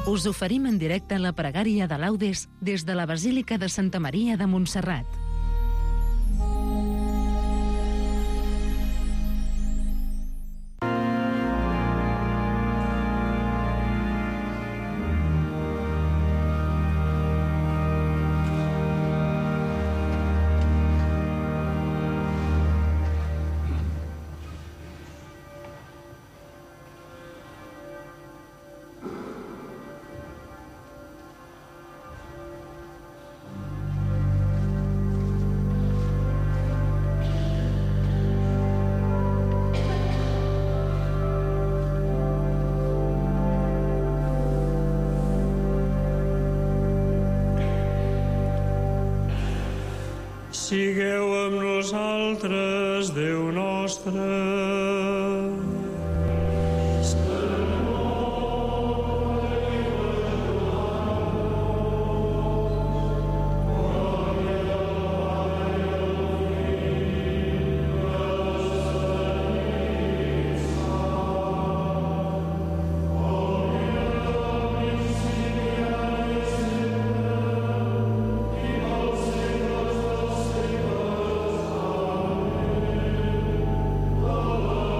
Us oferim en directe la pregària de Laudes des de la Basílica de Santa Maria de Montserrat. Sigueu amb nosaltres, Déu nostre. Oh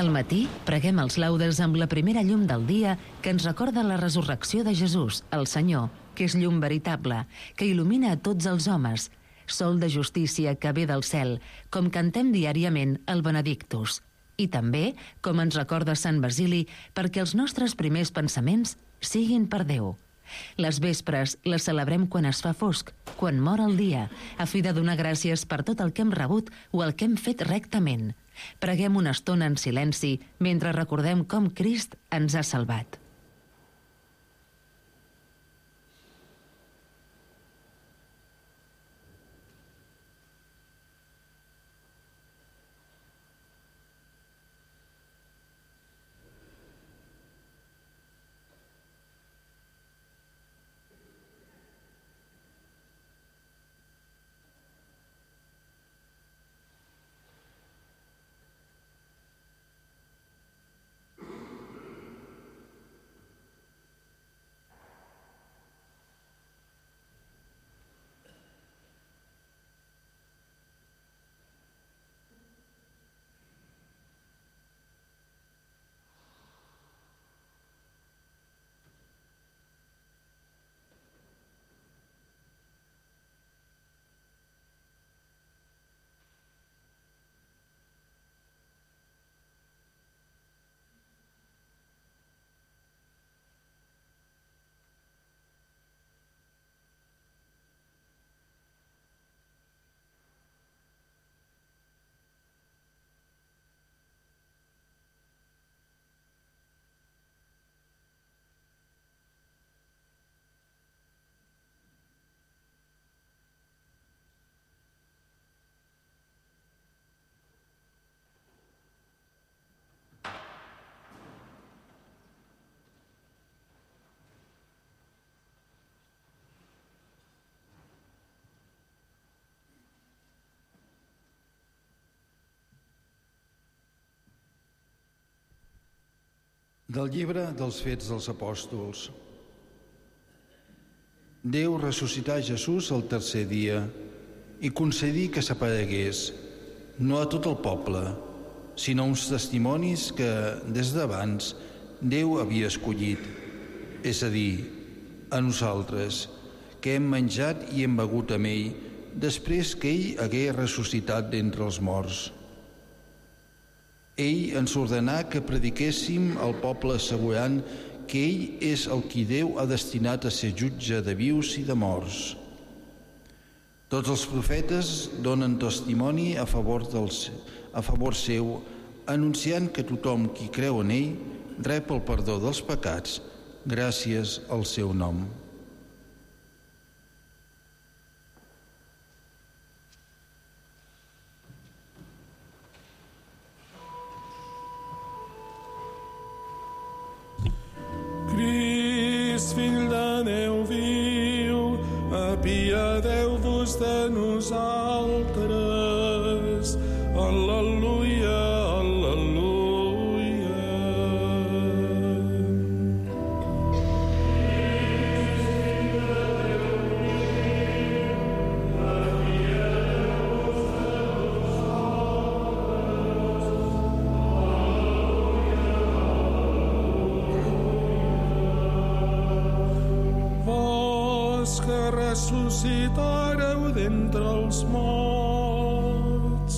Al matí, preguem els laudes amb la primera llum del dia que ens recorda la resurrecció de Jesús, el Senyor, que és llum veritable, que il·lumina a tots els homes, sol de justícia que ve del cel, com cantem diàriament el Benedictus. I també, com ens recorda Sant Basili, perquè els nostres primers pensaments siguin per Déu. Les vespres les celebrem quan es fa fosc, quan mor el dia, a fi de donar gràcies per tot el que hem rebut o el que hem fet rectament. Preguem una estona en silenci mentre recordem com Crist ens ha salvat. Del llibre dels Fets dels Apòstols. Déu ressuscità Jesús el tercer dia i concedí que s'aparegués, no a tot el poble, sinó uns testimonis que, des d'abans, Déu havia escollit, és a dir, a nosaltres, que hem menjat i hem begut amb ell, després que ell hagué ressuscitat d'entre els morts. Ell ens ordenà que prediquéssim al poble assegurant que ell és el qui Déu ha destinat a ser jutge de vius i de morts. Tots els profetes donen testimoni a favor seu, anunciant que tothom qui creu en ell rep el perdó dels pecats gràcies al seu nom. Crist, fill de Déu viu, apiadeu-vos de nosaltres. Al·leluia, al·leluia. Que ressuscitareu d'entre els morts.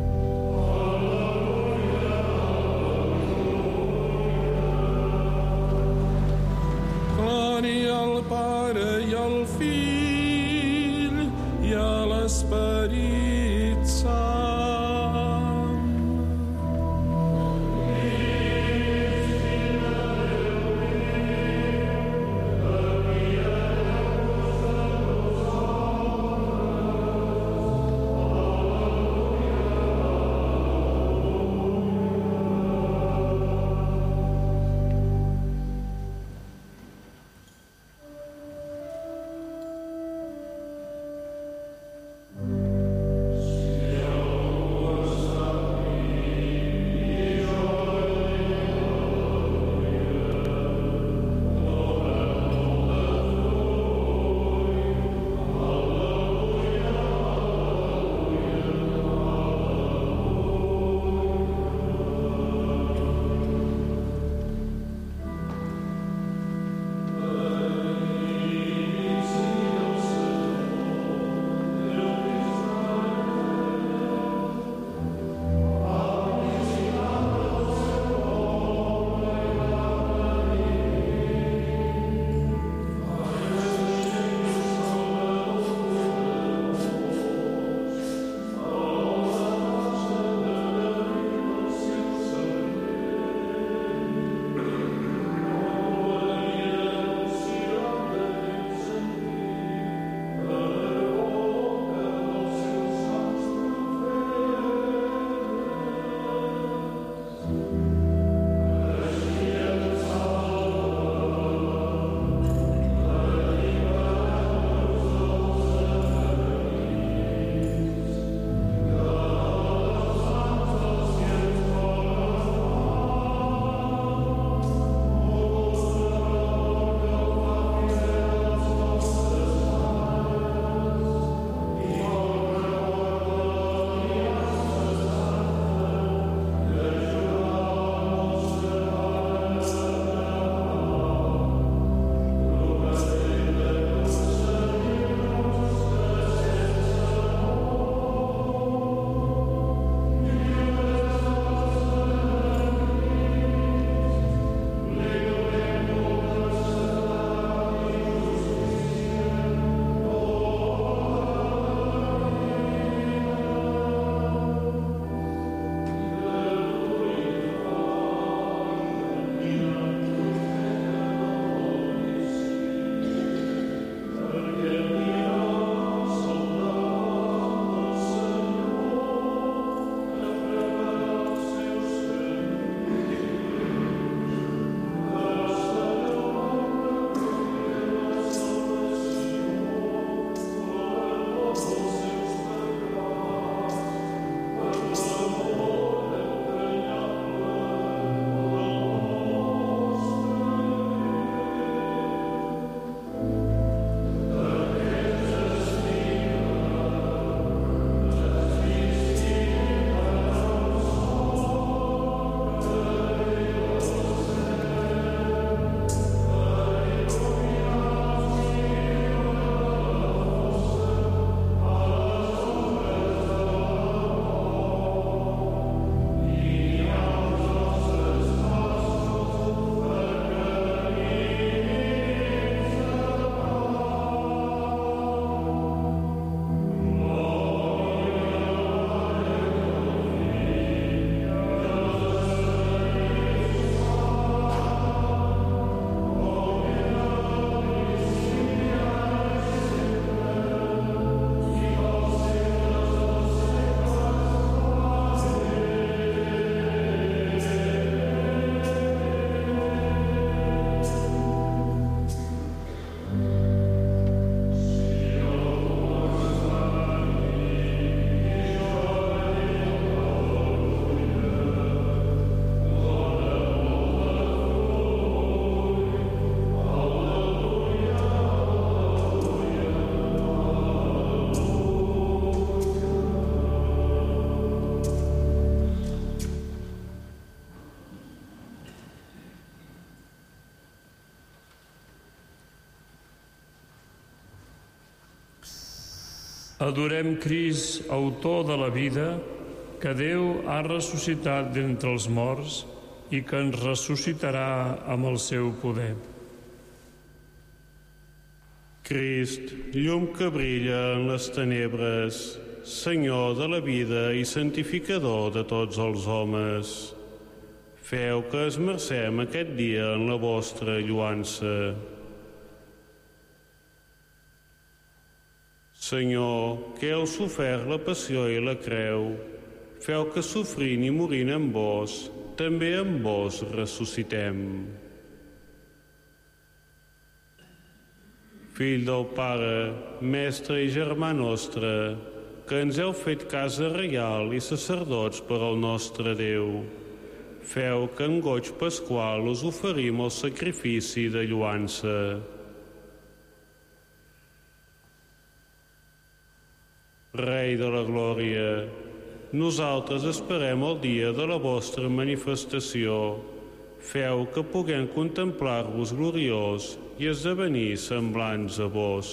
Glòria al Pare i al Fill i a l'Esperit Sant. Yeah. Adorem Crist, autor de la vida, que Déu ha ressuscitat d'entre els morts i que ens ressuscitarà amb el seu poder. Crist, llum que brilla en les tenebres, Senyor de la vida i santificador de tots els homes, feu que esmercem aquest dia en la vostra lloança. Senyor, que heu sofert la passió i la creu, feu que sofrint i morint amb vos, també amb vos ressuscitem. Fill del Pare, Mestre i Germà nostre, que ens heu fet casa reial i sacerdots per al nostre Déu, feu que en goig pasqual us oferim el sacrifici de lloança. Rei de la glòria, nosaltres esperem el dia de la vostra manifestació. Feu que puguem contemplar-vos gloriós i esdevenir semblants a vos.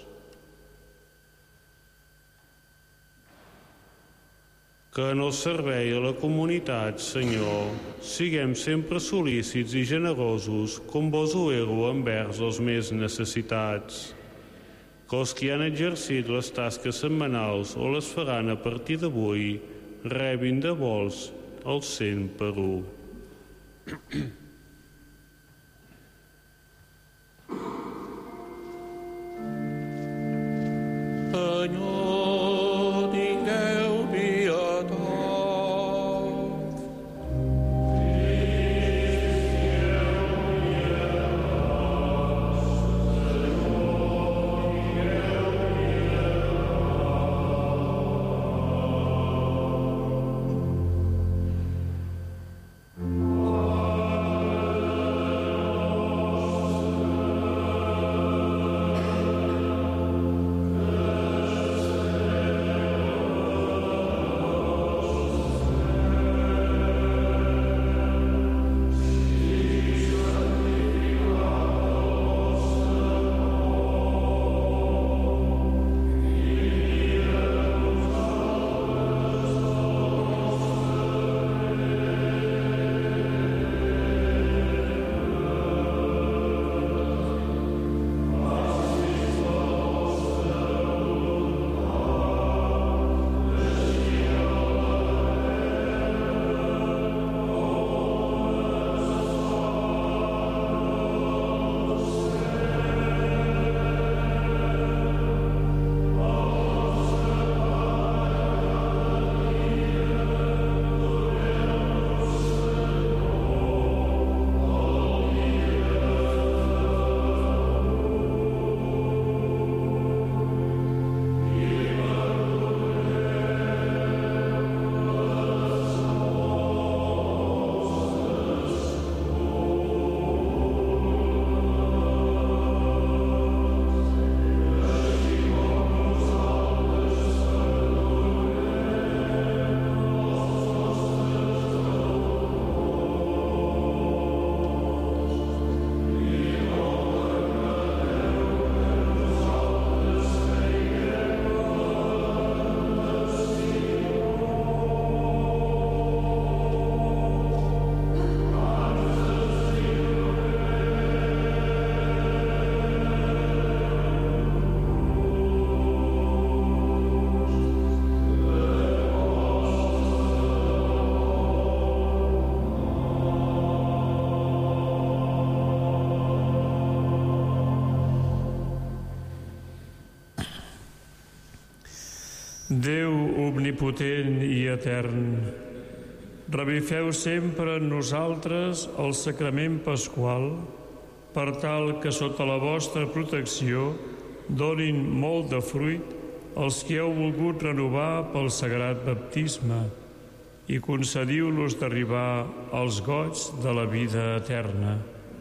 Que en el servei a la comunitat, Senyor, siguem sempre solícits i generosos com vos ho éreu envers els més necessitats. Que els que han exercit les tasques setmanals o les faran a partir d'avui rebin de vols el 100 per 1. Senyor, tingueu pietat. Déu omnipotent i etern, revifeu sempre en nosaltres el sacrament pasqual per tal que sota la vostra protecció donin molt de fruit els que heu volgut renovar pel sagrat baptisme i concediu-los d'arribar als goigs de la vida eterna.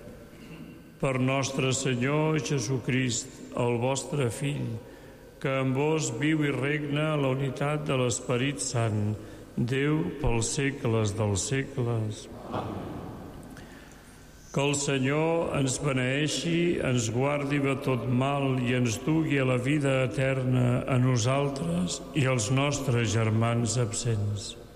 Per nostre Senyor Jesucrist, el vostre Fill, que en vos viu i regna la unitat de l'Esperit Sant, Déu pels segles dels segles. Que Que el Senyor ens beneeixi, ens guardi de tot mal i ens dugui a la vida eterna a nosaltres i als nostres germans absents.